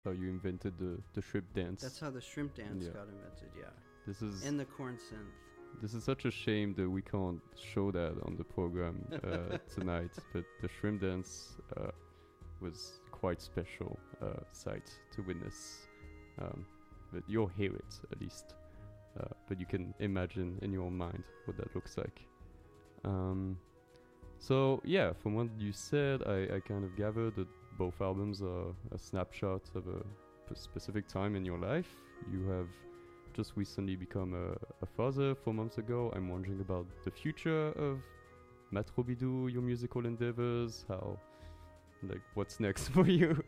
how you invented the shrimp dance. That's how the shrimp dance Yeah. got invented, yeah. This is And the corn synth. This is such a shame that we can't show that on the program tonight. But the shrimp dance was quite special sight to witness. But you'll hear it at least. But you can imagine in your mind what that looks like. So yeah, from what you said, I kind of gathered that both albums are a snapshot of a specific time in your life. You have just recently become a father 4 months ago. I'm wondering about the future of Metro Bidou, your musical endeavors, what's next for you?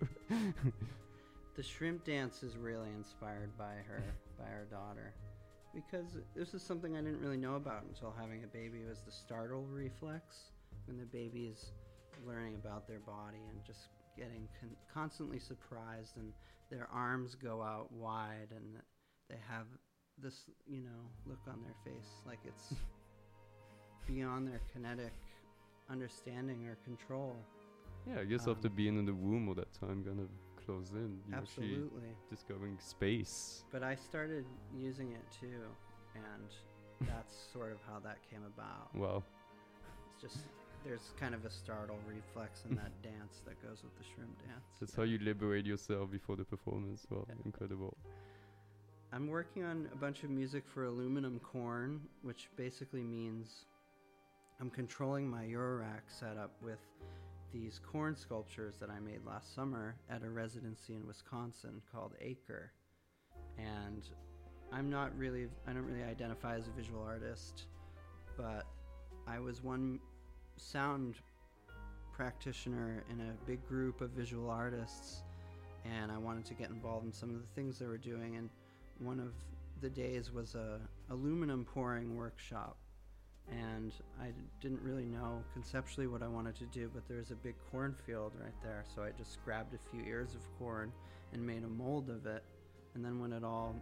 The shrimp dance is really inspired by her daughter. Because this is something I didn't really know about until having a baby. It was the startle reflex, when the baby is learning about their body and just getting constantly surprised, and their arms go out wide and they have this, look on their face like it's beyond their kinetic understanding or control. Yeah, I guess after being in the womb all that time, kind of closed in, you're absolutely discovering space. But I started using it too, and that's sort of how that came about. Wow. It's just, there's kind of a startle reflex in that dance that goes with the shrimp dance. That's how you liberate yourself before the performance. Well, incredible. I'm working on a bunch of music for aluminum corn, which basically means I'm controlling my Eurorack setup with these corn sculptures that I made last summer at a residency in Wisconsin called Acre. And I don't really identify as a visual artist, but I was one sound practitioner in a big group of visual artists, and I wanted to get involved in some of the things they were doing, and one of the days was a aluminum pouring workshop. And I didn't really know conceptually what I wanted to do, but there's a big cornfield right there, so I just grabbed a few ears of corn and made a mold of it. And then when it all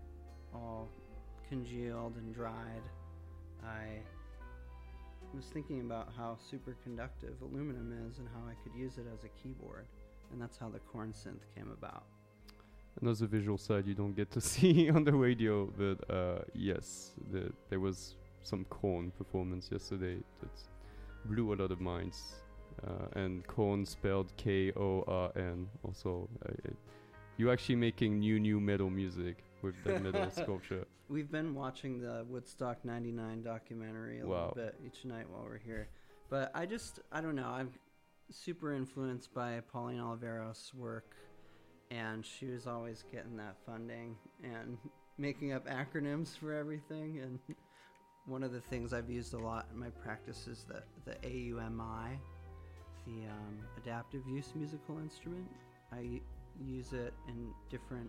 congealed and dried, I was thinking about how superconductive aluminum is and how I could use it as a keyboard. And that's how the corn synth came about. Another visual side you don't get to see on the radio, but yes, there was some corn performance yesterday that blew a lot of minds, and corn spelled Korn also. You're actually making new metal music with that metal sculpture. We've been watching the Woodstock 99 documentary a little bit each night while we're here, but I don't know, I'm super influenced by Pauline Oliveros' work, and she was always getting that funding and making up acronyms for everything. And one of the things I've used a lot in my practice is the AUMI, the adaptive use musical instrument. I use it in different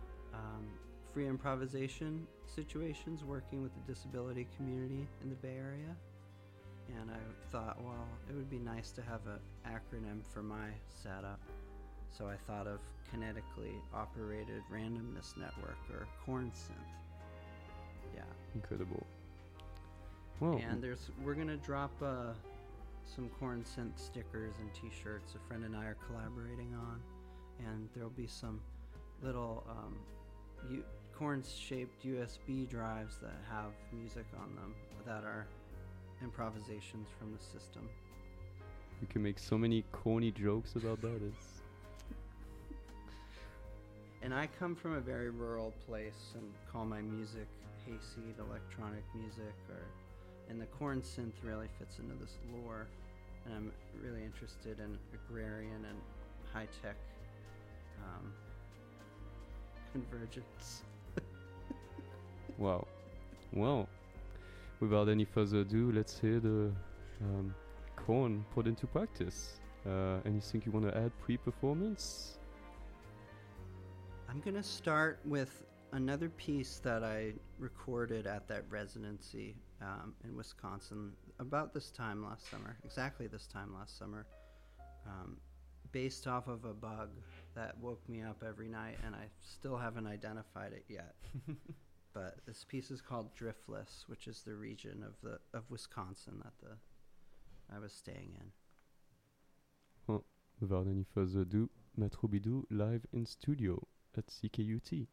free improvisation situations, working with the disability community in the Bay Area. And I thought, well, it would be nice to have an acronym for my setup. So I thought of Kinetically Operated Randomness Network, or corn synth. Yeah. Incredible. Well, and we're gonna drop some corn synth stickers and T-shirts a friend and I are collaborating on, and there'll be some little corn-shaped USB drives that have music on them that are improvisations from the system. You can make so many corny jokes about that. And I come from a very rural place and call my music hayseed electronic music, and the corn synth really fits into this lore. And I'm really interested in agrarian and high-tech convergence. Wow. Well, without any further ado, let's hear the corn put into practice. Anything you want to add pre-performance? I'm going to start with another piece that I recorded at that residency in Wisconsin about this time last summer, exactly this time last summer, based off of a bug that woke me up every night, and I still haven't identified it yet. But this piece is called Driftless, which is the region of Wisconsin that I was staying in. Well, without any further ado, Metro Bidou live in studio at CKUT.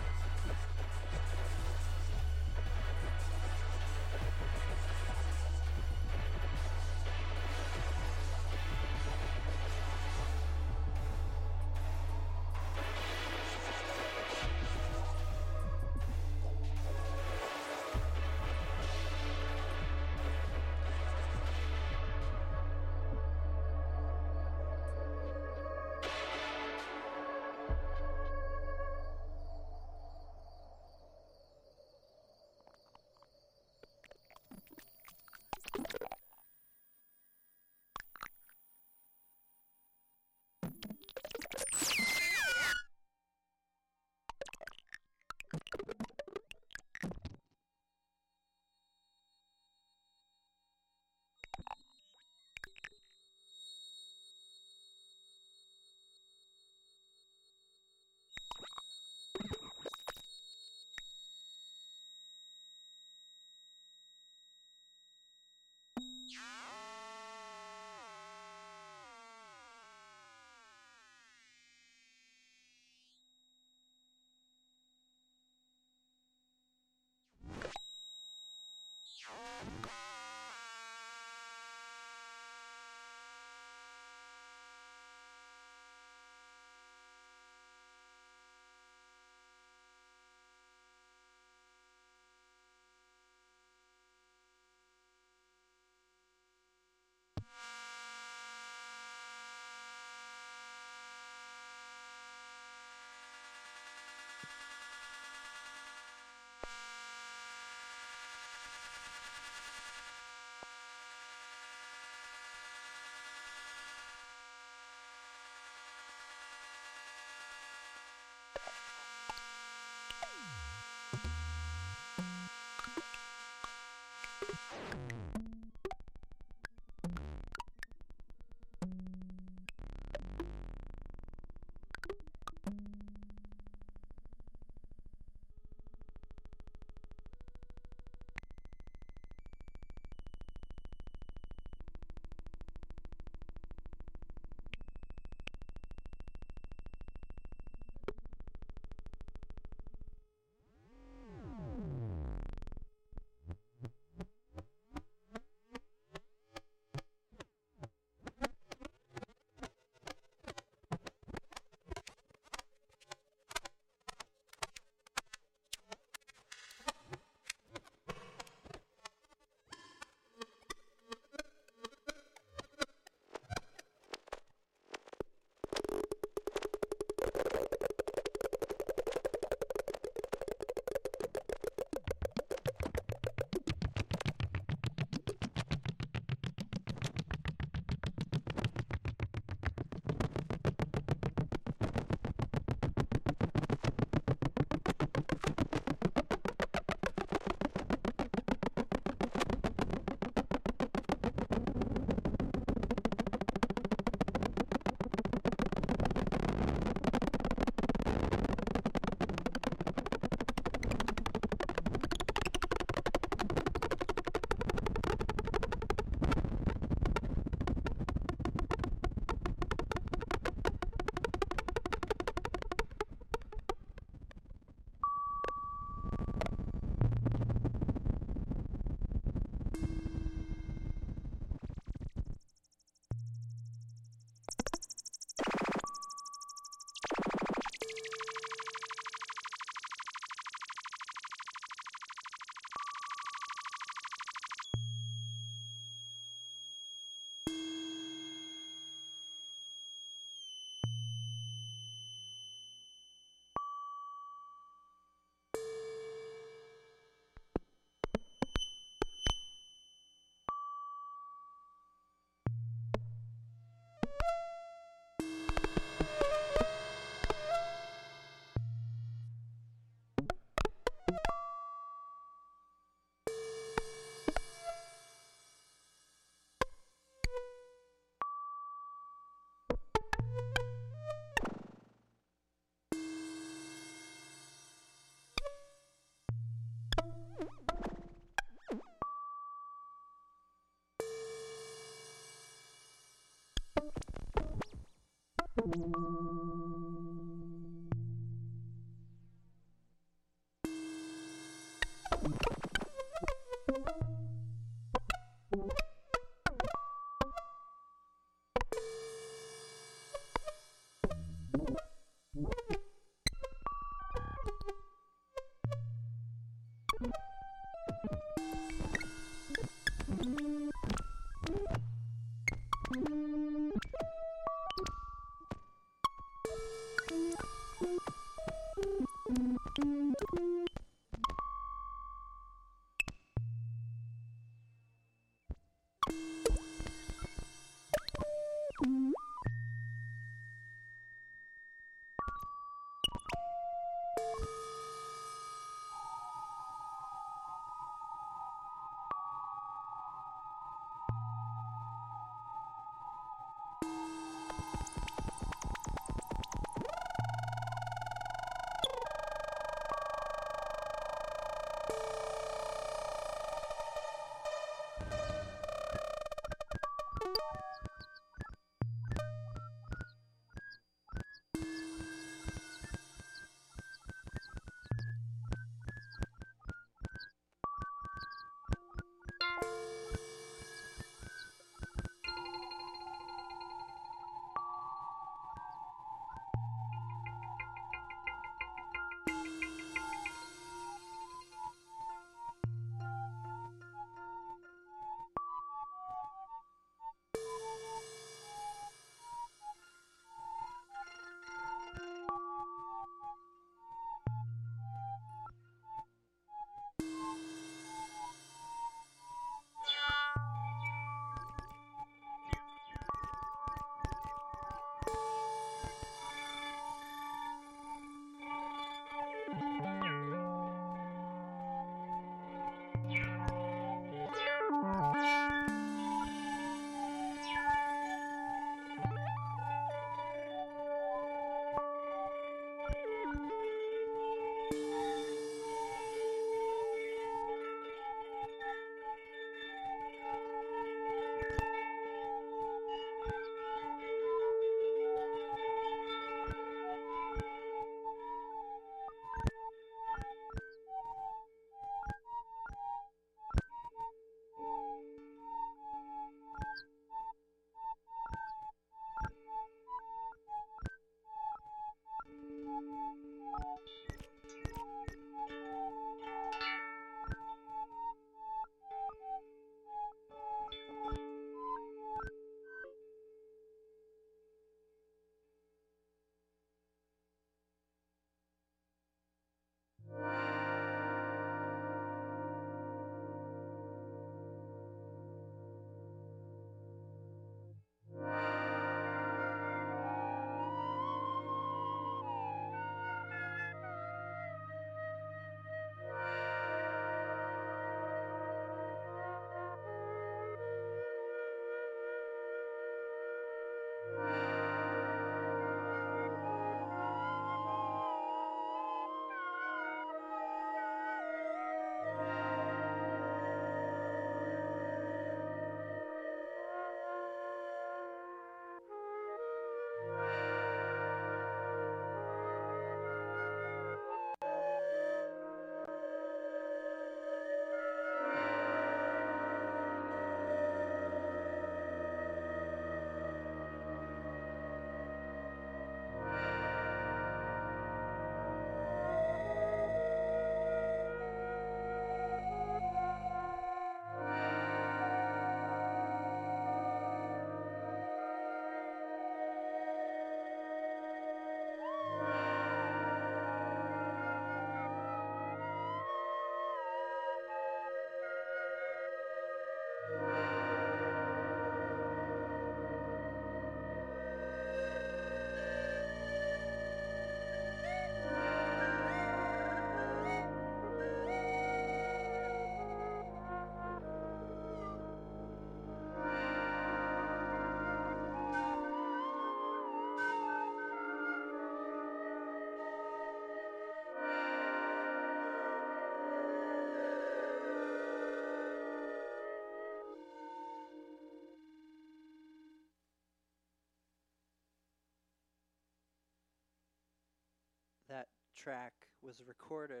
That track was recorded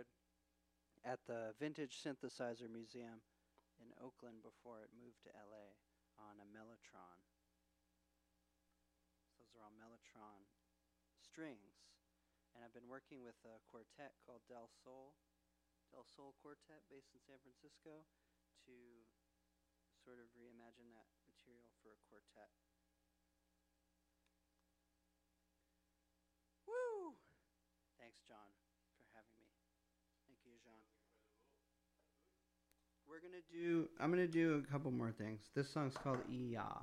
at the Vintage Synthesizer Museum in Oakland before it moved to LA on a Mellotron. So those are all Mellotron strings. And I've been working with a quartet called Del Sol Quartet based in San Francisco to sort of reimagine that material for a quartet. Woo! Thanks, John, for having me. Thank you, Jean. I'm gonna do a couple more things. This song's called Iya.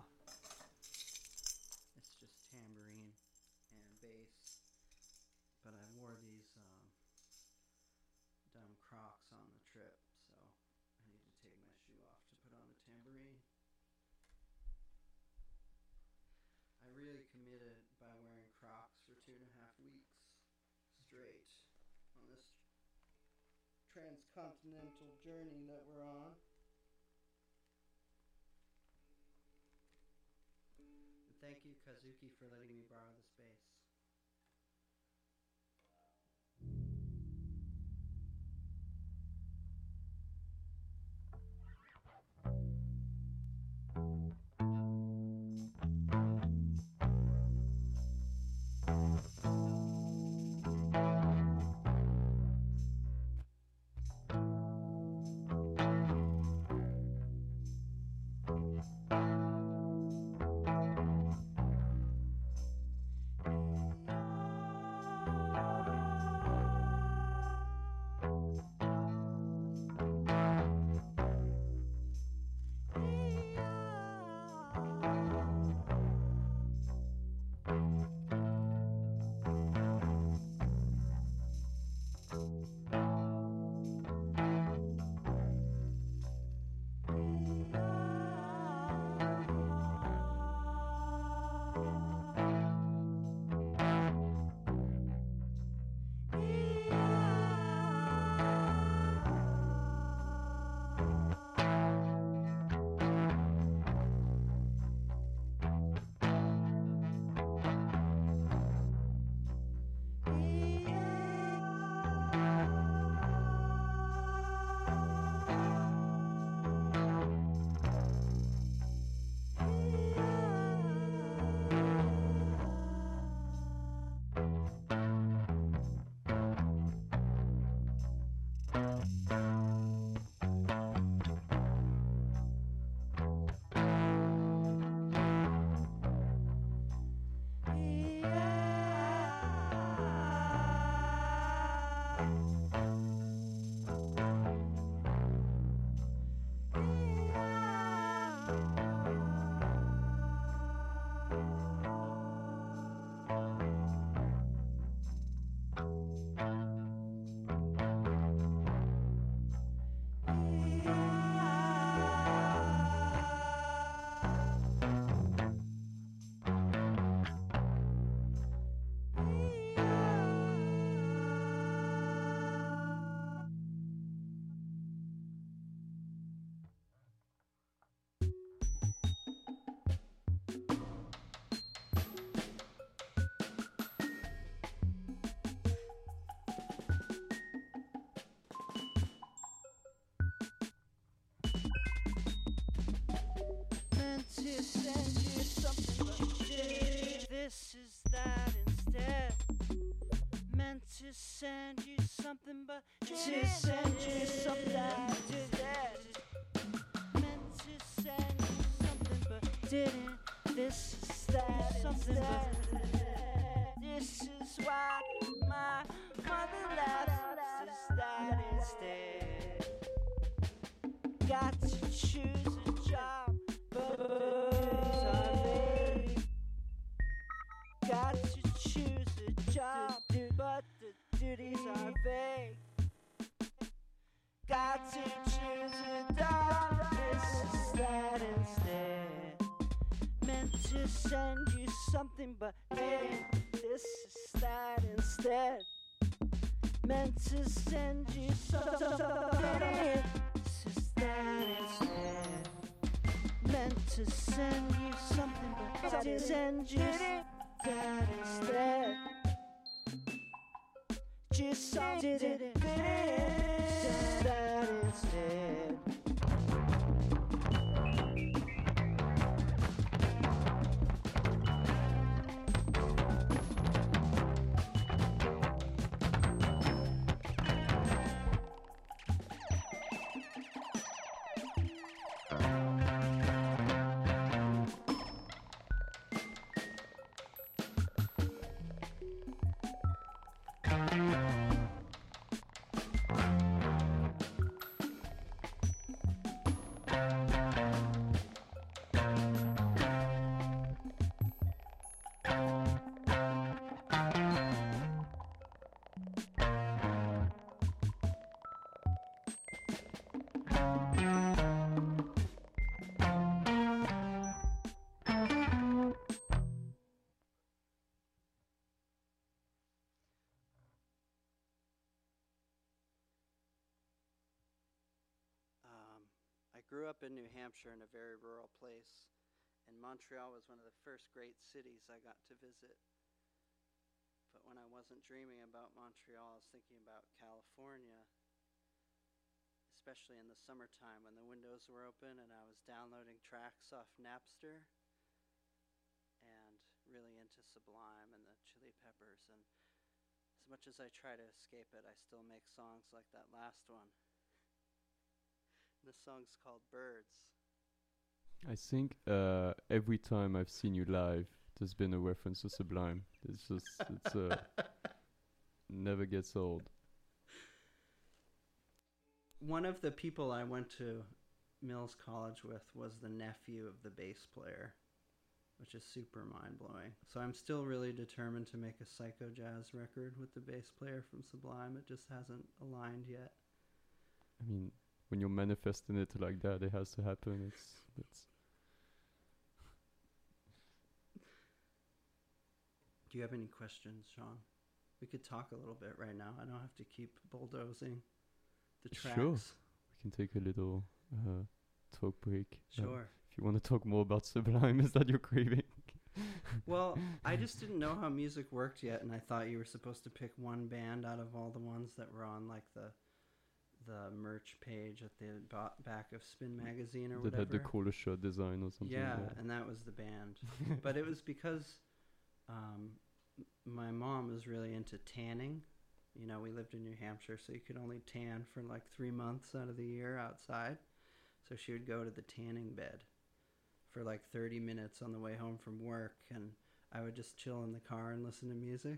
It's just tambourine and bass, but I wore these dumb Crocs on the trip, so I need to take my shoe off to put on a tambourine. I really committed by wearing Crocs for 2.5 weeks straight on this transcontinental journey that we're on. And thank you, Kazuki, for letting me borrow the space. This is that instead. Meant to send you something, but to send you something instead. Meant to send you something, but didn't. This is that something, but this is why my mother left. This is that instead. Got to choose a job, but got to choose a job, but the duties are vague. Got to choose a job, this is that instead. Meant to send you something, but didn't. This is that instead. Meant to send you something, but didn't. This is that instead. Meant to send you something, but didn't. Send you that instead. Just did it. That instead. grew up in New Hampshire in a very rural place, and Montreal was one of the first great cities I got to visit. But when I wasn't dreaming about Montreal, I was thinking about California, especially in the summertime when the windows were open and I was downloading tracks off Napster and really into Sublime and the Chili Peppers. And as much as I try to escape it, I still make songs like that last one. The song's called Birds. I think every time I've seen you live, there's been a reference to Sublime. It's just, never gets old. One of the people I went to Mills College with was the nephew of the bass player, which is super mind-blowing. So I'm still really determined to make a psycho jazz record with the bass player from Sublime. It just hasn't aligned yet. I mean, when you're manifesting it like that, it has to happen. It's. Do you have any questions, Sean? We could talk a little bit right now. I don't have to keep bulldozing the tracks. Sure. We can take a little talk break. Sure. If you want to talk more about Sublime, is that your craving? Well, I just didn't know how music worked yet, and I thought you were supposed to pick one band out of all the ones that were on like the merch page at the back of Spin Magazine or whatever. That had the Cola shirt design or something. Yeah, and that was the band. But it was because my mom was really into tanning. You know, we lived in New Hampshire, so you could only tan for like 3 months out of the year outside. So she would go to the tanning bed for like 30 minutes on the way home from work, and I would just chill in the car and listen to music.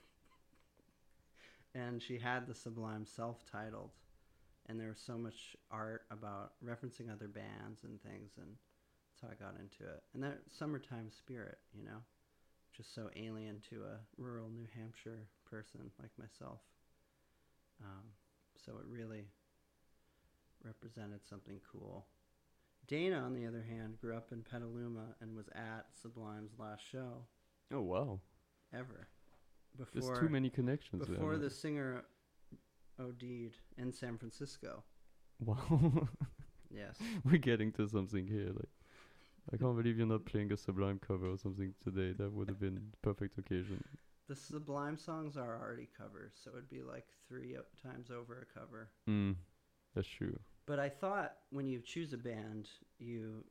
And she had the Sublime self-titled, and there was so much art about referencing other bands and things, and that's how I got into it. And that summertime spirit, you know, just so alien to a rural New Hampshire person like myself. So it really represented something cool. Dana, on the other hand, grew up in Petaluma and was at Sublime's last show. Oh, wow. Ever. There's too many connections there. Before the singer OD'd in San Francisco. Wow. Yes. We're getting to something here. Like, I can't believe you're not playing a Sublime cover or something today. That would have been the perfect occasion. The Sublime songs are already covers, so it'd be like 3 times over a cover. That's true. But I thought when you choose a band, you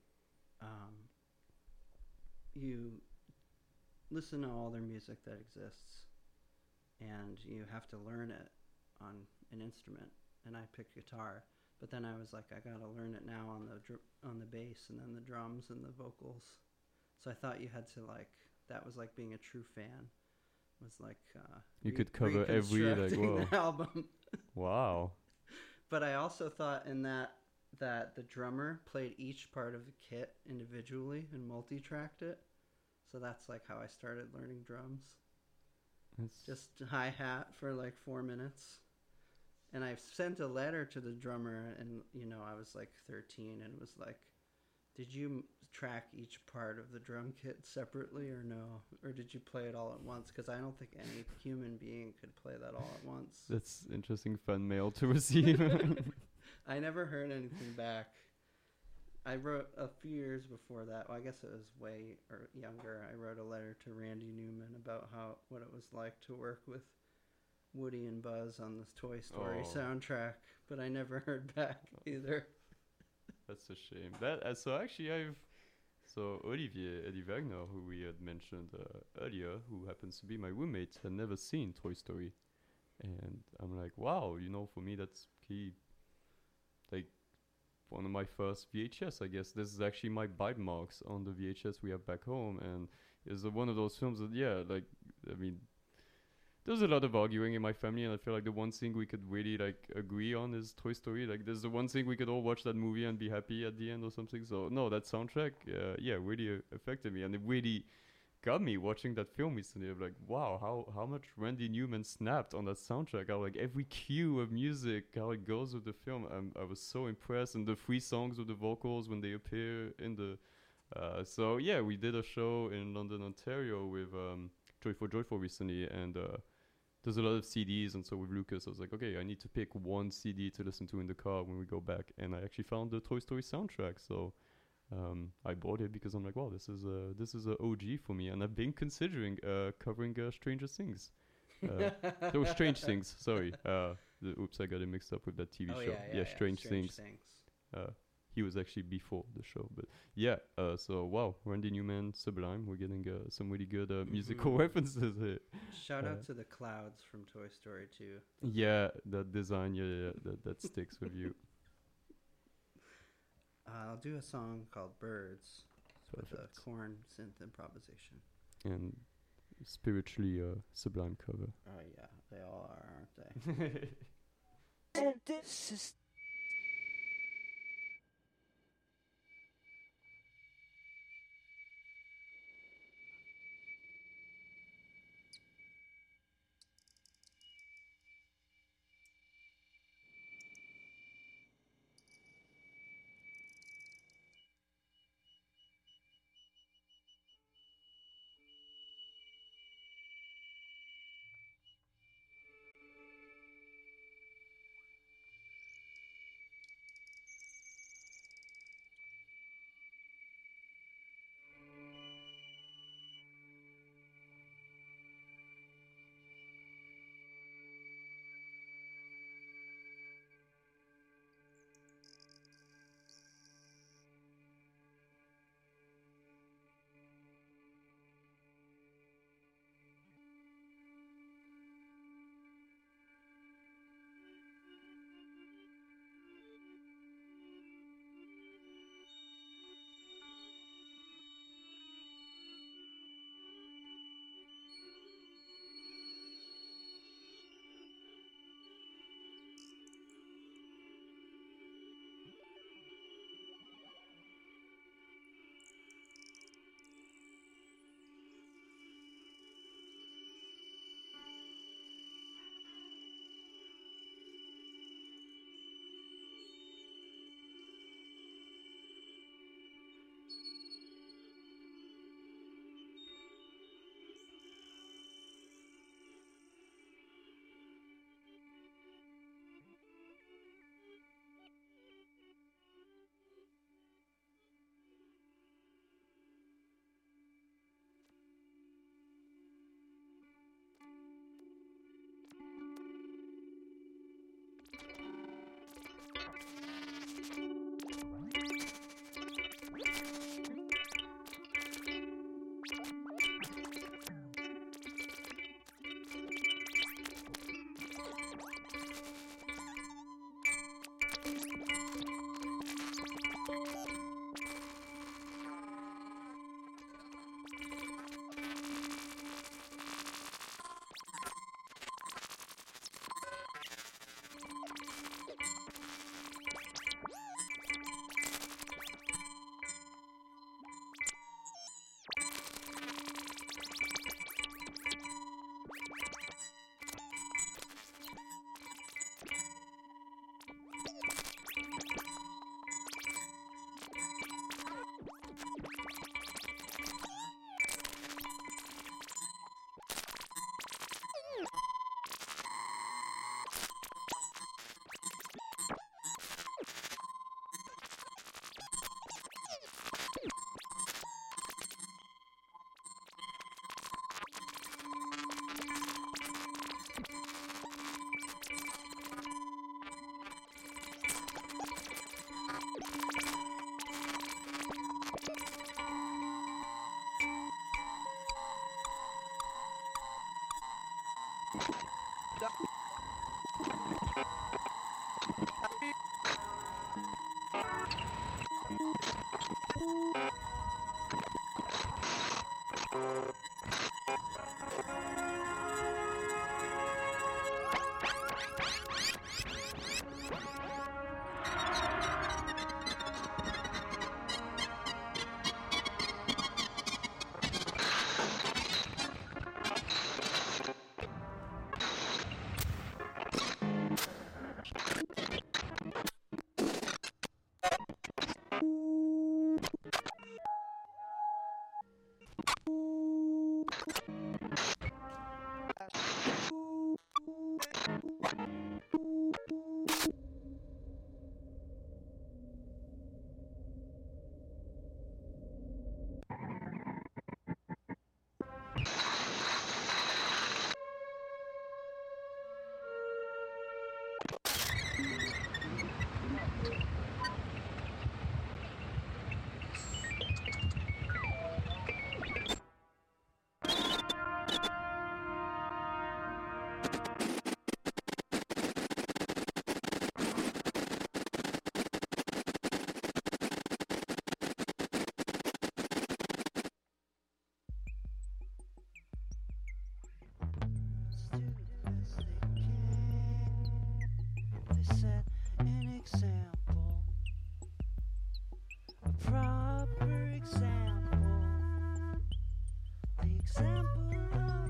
listen to all their music that exists, and you have to learn it on an instrument. And I picked guitar, but then I was like, I gotta learn it now on the bass and then the drums and the vocals. So I thought you had to that was like being a true fan. It was like you could cover every the album. Wow. But I also thought in that the drummer played each part of the kit individually and multi-tracked it. So that's like how I started learning drums. Just hi-hat for like 4 minutes. And I sent a letter to the drummer, and you know, I was like 13, and it was like, did you track each part of the drum kit separately or no? Or did you play it all at once? Because I don't think any human being could play that all at once. That's interesting fan mail to receive. I never heard anything back. I wrote a few years before that. Well, I guess it was way younger. I wrote a letter to Randy Newman about what it was like to work with Woody and Buzz on this Toy Story soundtrack, but I never heard back either. That's a shame. So Olivier Eddie Wagner, who we had mentioned earlier, who happens to be my roommate, had never seen Toy Story, and I'm like, wow, you know, for me that's key. Like one of my first VHS, I guess. This is actually my bite marks on the VHS we have back home, and it's one of those films that, there's a lot of arguing in my family, and I feel like the one thing we could really agree on is Toy Story. Like, there's the one thing we could all watch that movie and be happy at the end or something. So no, that soundtrack, really affected me, and it really got me watching that film recently. I'm like, wow, how much Randy Newman snapped on that soundtrack. How every cue of music, how it goes with the film. I was so impressed, and the 3 songs with the vocals when they appear in the. We did a show in London, Ontario with Joyful recently, and there's a lot of CDs, and so with Lucas, I was like, okay, I need to pick one CD to listen to in the car when we go back, and I actually found the Toy Story soundtrack. So I bought it because I'm like, wow, this is a OG for me, and I've been considering covering Stranger Things. There were Strange Things. Sorry, oops, I got it mixed up with that TV show. Yeah, Strange Things. He was actually before the show, but yeah. So wow, Randy Newman, Sublime. We're getting some really good musical references here. Shout out to the clouds from Toy Story 2. Yeah, that design. Yeah, that sticks with you. I'll do a song called "Birds" with a Korn synth improvisation. And spiritually Sublime cover. Oh yeah, they all are, aren't they? And this is example, a proper example, the example of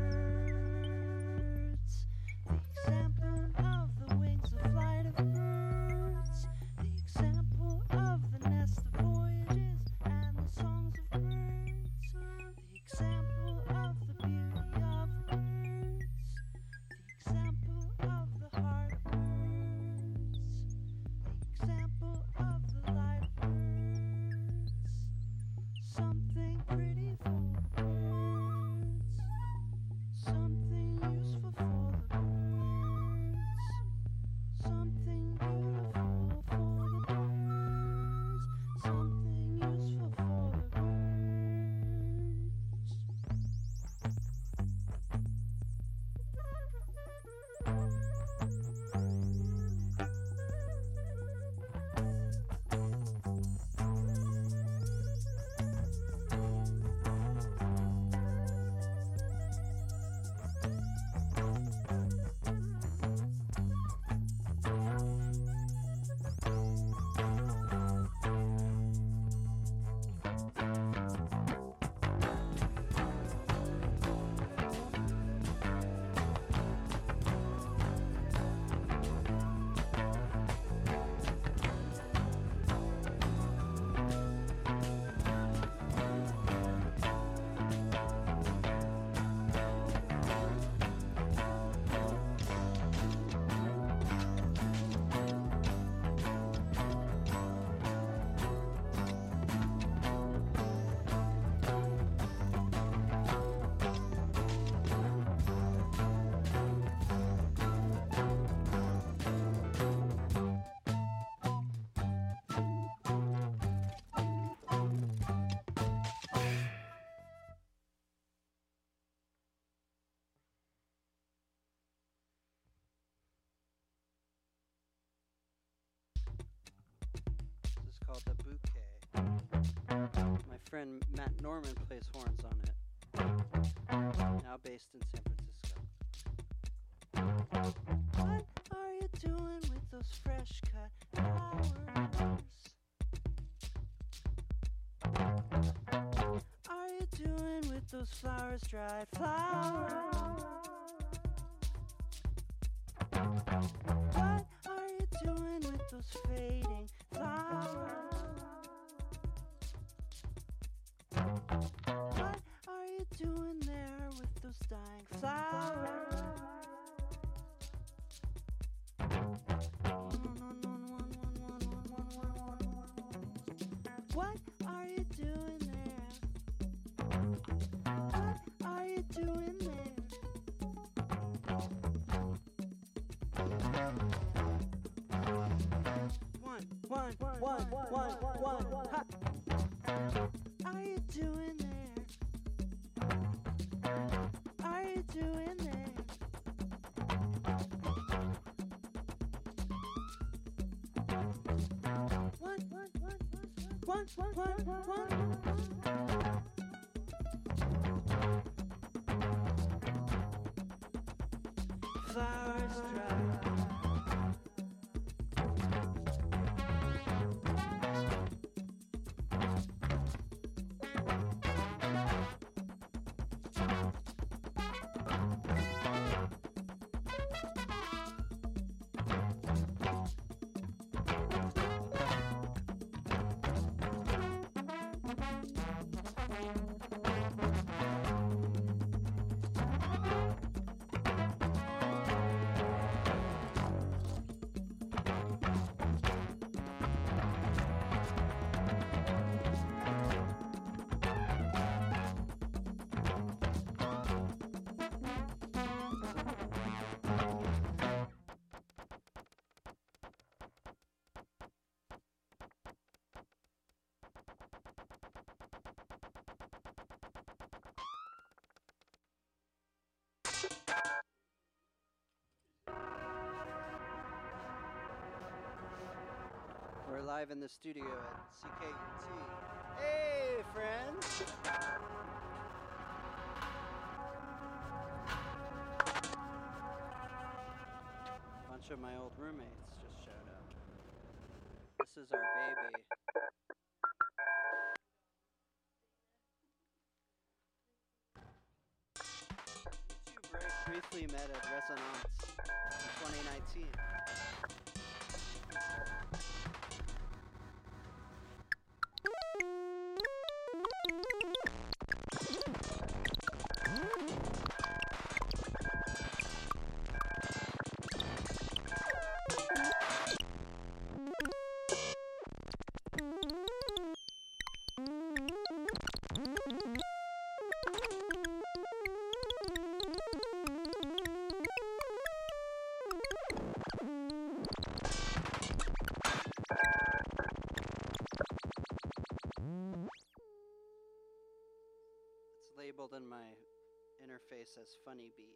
birds, the example of the wings of flight of birds, the example of the nest of voyages and the songs of birds, the example of the beauty of birds, the example of the heart of birds, the example of the light of birds, something pretty for the birds, something useful for the birds, something beautiful for the birds, something useful for the This is called The Bouquet. My friend Matt Norman plays horns on it. Now based in San Francisco. What are you doing with those fresh cut flowers? Are you doing with those flowers, dried flowers? What are you doing with those fading flowers? What are you doing there with those dying flowers? What are you doing there? What are you doing there? One, ha. Are you doing there? Are you doing there? One. Flowers dry. We're live in the studio at CKUT. Hey, friends! A bunch of my old roommates just showed up. This is our baby. YouTube briefly met at Resonance in 2019. Labeled in my interface as Funny Beat.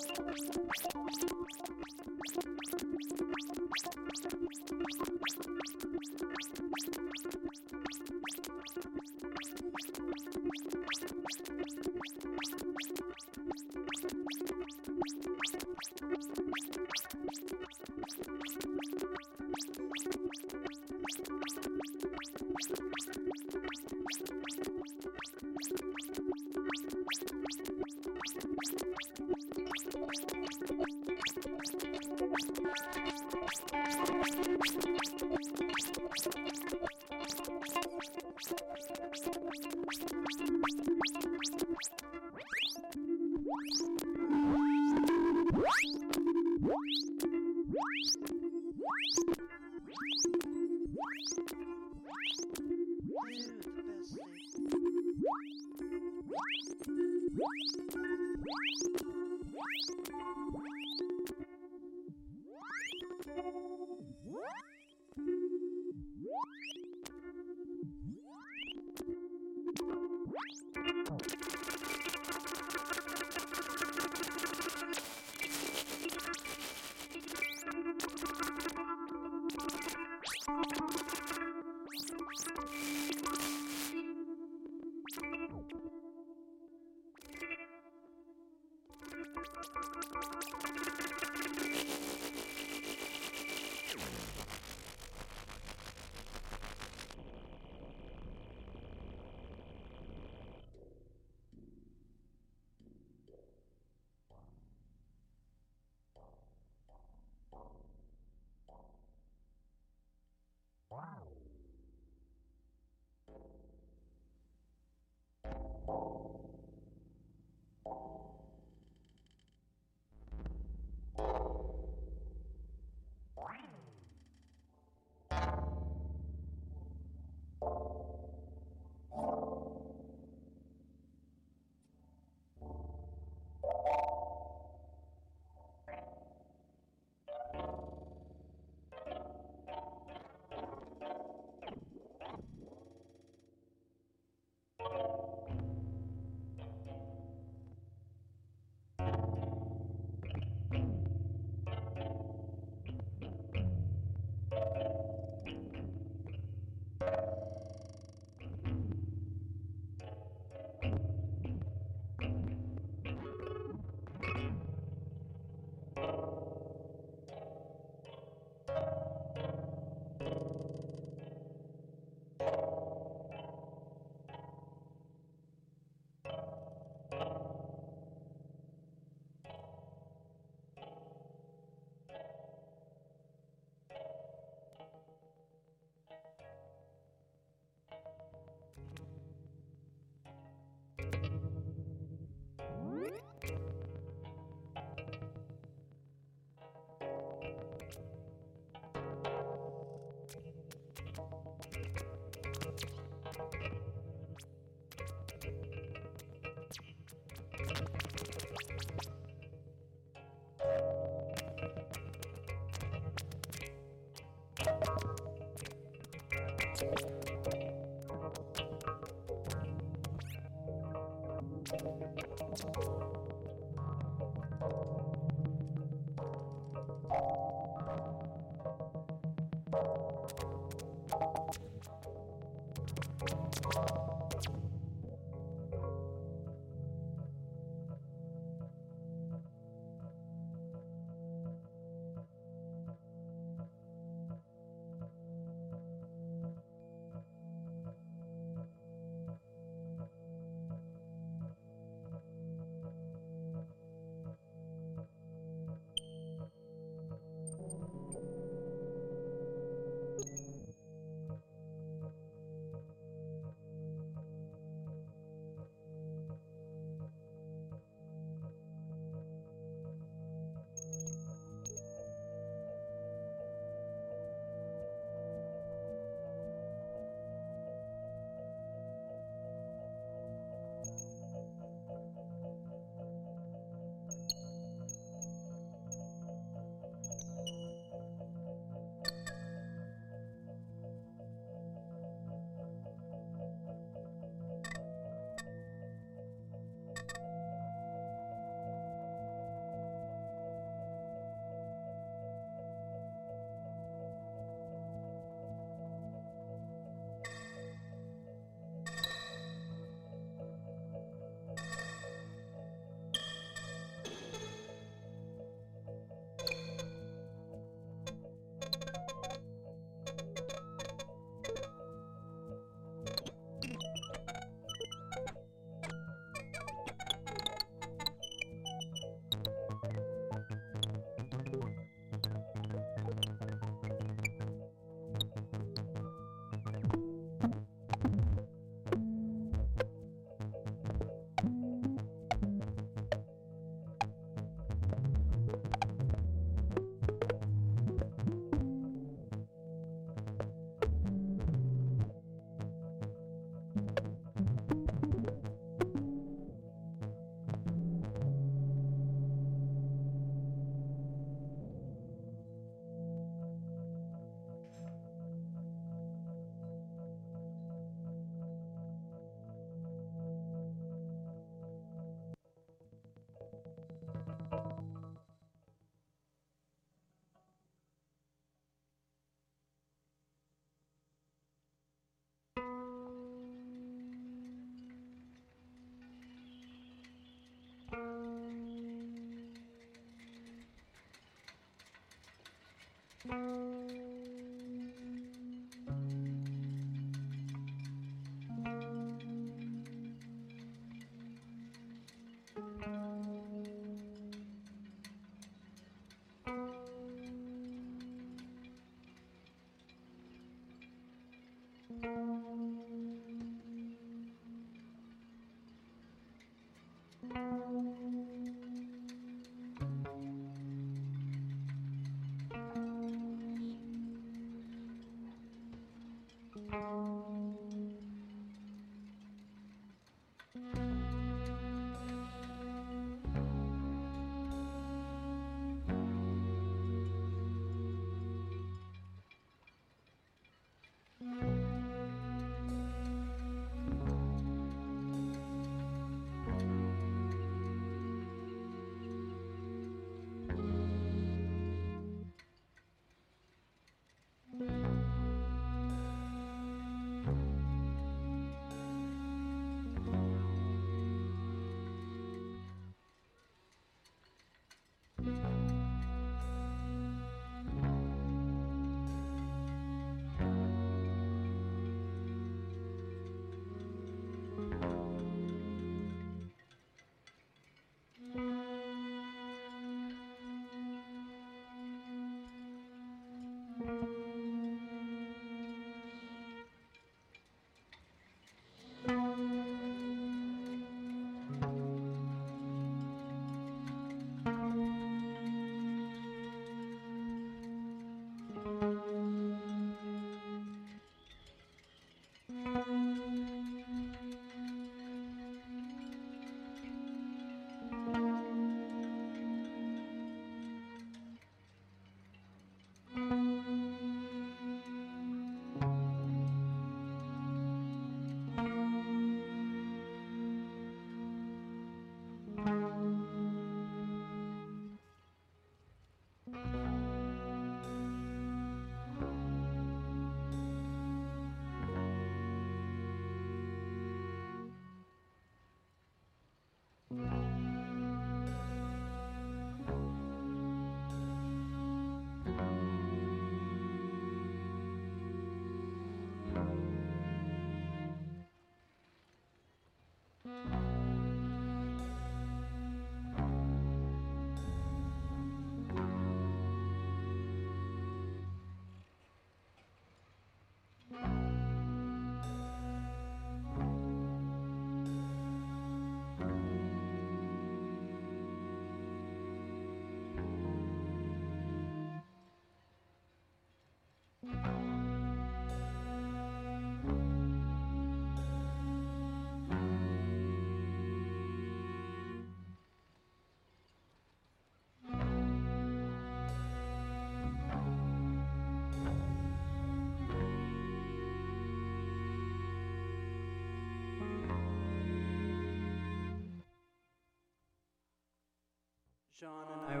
John and I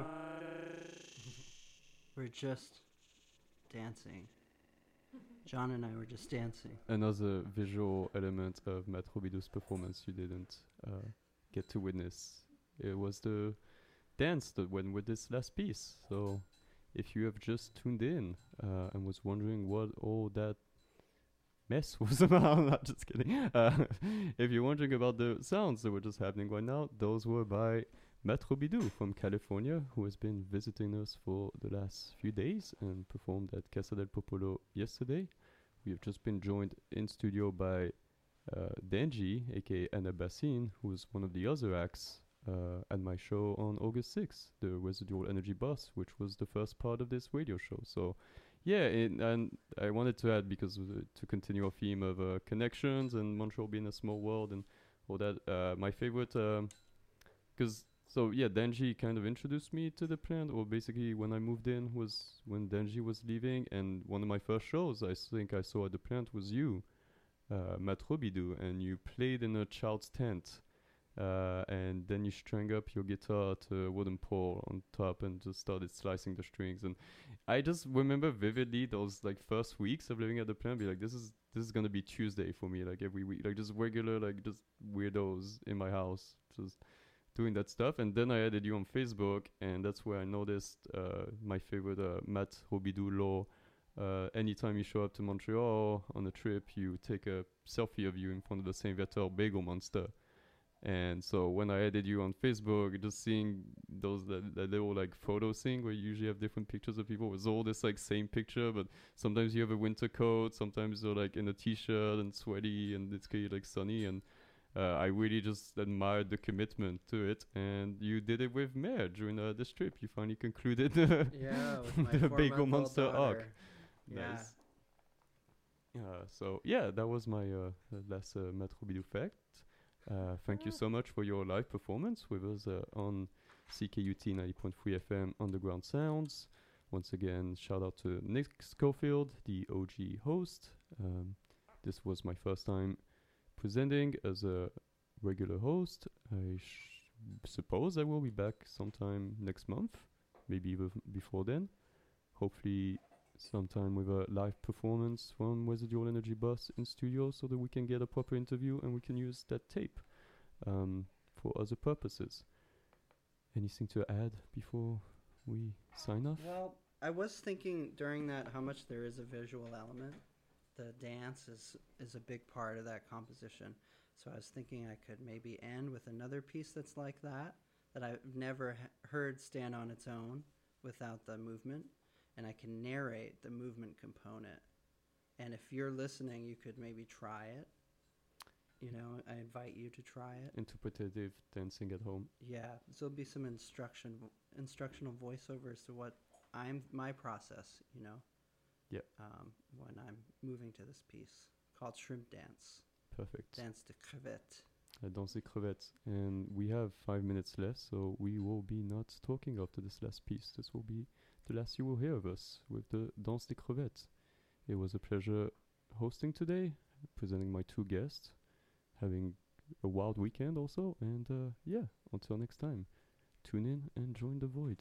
were just dancing. John and I were just dancing. Another visual element of Matt Robidoux' performance you didn't get to witness. It was the dance that went with this last piece. So if you have just tuned in and was wondering what all that mess was about, I'm just kidding. If you're wondering about the sounds that were just happening right now, those were by Matt Robidoux from California, who has been visiting us for the last few days and performed at Casa del Popolo yesterday. We have just been joined in studio by Denji, aka Anna Bassin, who is one of the other acts at my show on August 6th, the Residual Energy Bus, which was the first part of this radio show. So, yeah, and I wanted to add, because to continue our theme of connections and Montreal being a small world and all that, my favorite, because, so yeah, Denji kind of introduced me to the plant, or basically when I moved in was when Denji was leaving, and one of my first shows I think I saw at the plant was you, Matt Robidoux, and you played in a child's tent. And then you strung up your guitar to a wooden pole on top and just started slicing the strings. And I just remember vividly those like first weeks of living at the plant, be like, this is gonna be Tuesday for me, like every week, like just regular, like just weirdos in my house, just doing that stuff. And then I added you on Facebook, and that's where I noticed my favorite Matt Robidoux law. Anytime you show up to Montreal on a trip, you take a selfie of you in front of the Saint Viateur bagel monster. And so when I added you on Facebook, just seeing those that little like photo thing where you usually have different pictures of people, was all this like same picture, but sometimes you have a winter coat, sometimes you're like in a t-shirt and sweaty, and it's kind of like sunny. And I really just admired the commitment to it. And you did it with Mare during this trip. You finally concluded with my the Bagel Monster arc. Yeah. Nice. So yeah, that was my last Matt Robidoux fact. Thank you so much for your live performance with us on CKUT 90.3 FM Underground Sounds. Once again, shout out to Nick Schofield, the OG host. This was my first time presenting as a regular host. I suppose I will be back sometime next month, maybe before then. Hopefully sometime with a live performance from Residual Energy Bus in studio, so that we can get a proper interview and we can use that tape for other purposes. Anything to add before we sign off? Well, I was thinking during that how much there is a visual element. The dance is a big part of that composition. So I was thinking I could maybe end with another piece that's like that I've never heard stand on its own without the movement. And I can narrate the movement component. And if you're listening, you could maybe try it. You know, I invite you to try it. Interpretative dancing at home. Yeah, so there'll be some instructional voiceover as to what my process, you know. Yeah. When I'm moving to this piece called Shrimp Dance. Perfect. Dance de crevette. Danse des crevettes. And we have 5 minutes left, so we will be not talking after this last piece. This will be the last you will hear of us with the Danse des crevettes. It was a pleasure hosting today, presenting my two guests, having a wild weekend also, and yeah, until next time, tune in and join the void.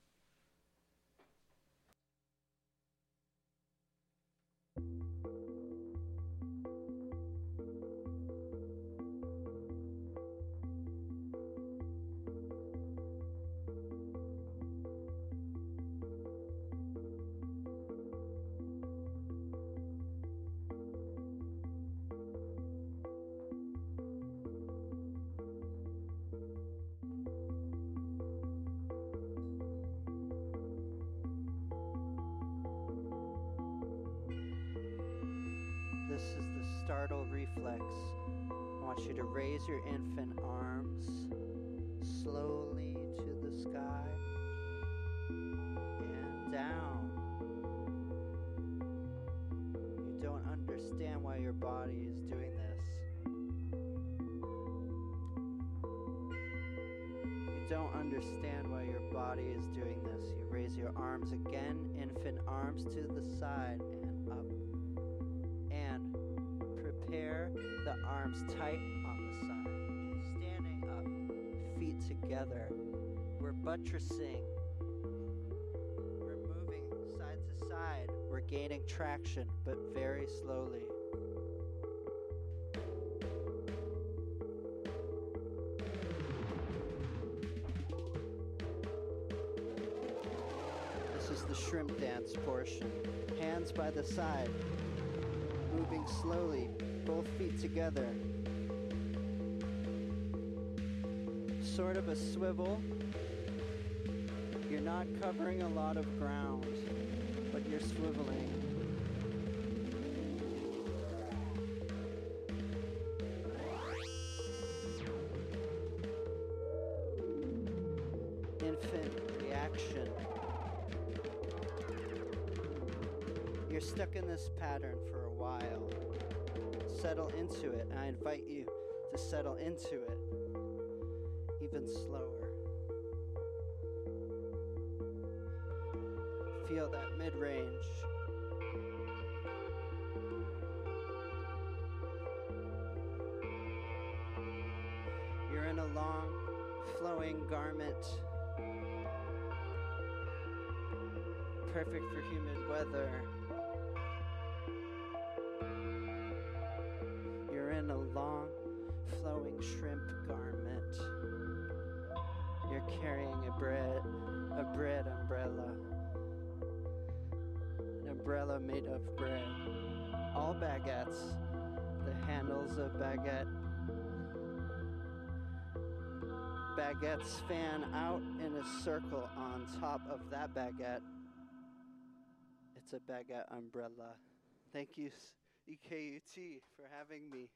This is the startle reflex. I want you to raise your infant arms slowly to the sky and down. You don't understand why your body is doing this. You don't understand why your body is doing this. You raise your arms again, infant arms to the side and up. And prepare the arms tight on the side. Standing up, feet together. We're buttressing. We're moving side to side. We're gaining traction, but very slowly. This is the shrimp dance portion. Hands by the side. Moving slowly, both feet together. Sort of a swivel. You're not covering a lot of ground, but you're swiveling. Infant reaction. You're stuck in this pattern for a while. Settle into it, and I invite you to settle into it even slower. Feel that mid-range. You're in a long, flowing garment. Perfect for humid weather. You're in a long, flowing shrimp garment. You're carrying a bread umbrella. An umbrella made of bread. All baguettes, the handles of baguette. Baguettes fan out in a circle on top of that baguette. It's a baguette umbrella. Thank you, EKUT, for having me.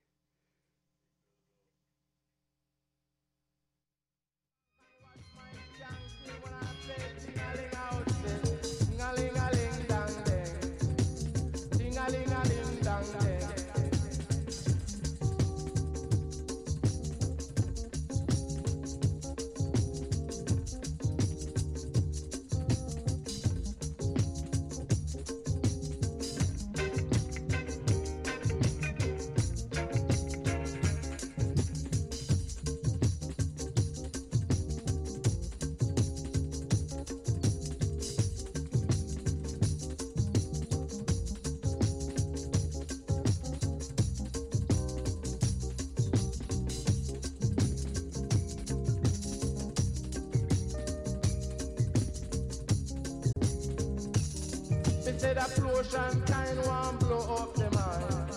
Said a explosion kind one blow up the mind.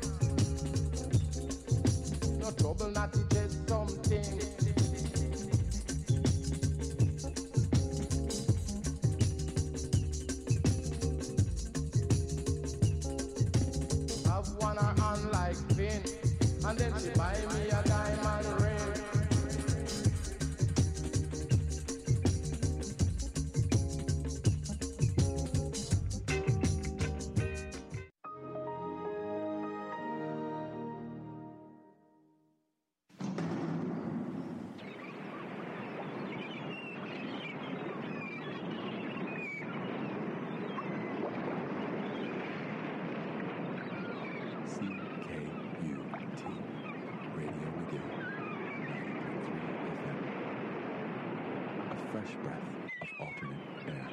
No trouble, not to just something. Have one her hand like Finn, and then she buy me a diamond ring. Fresh breath of alternate air.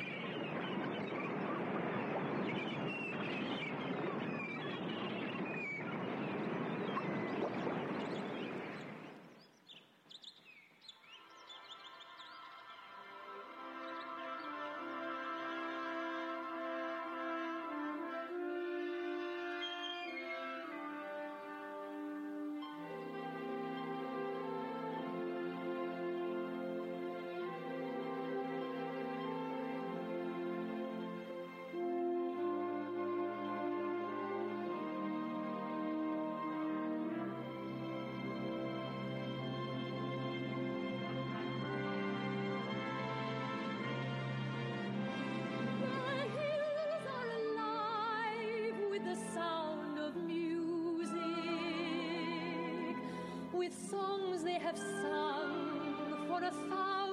With songs they have sung for 1,000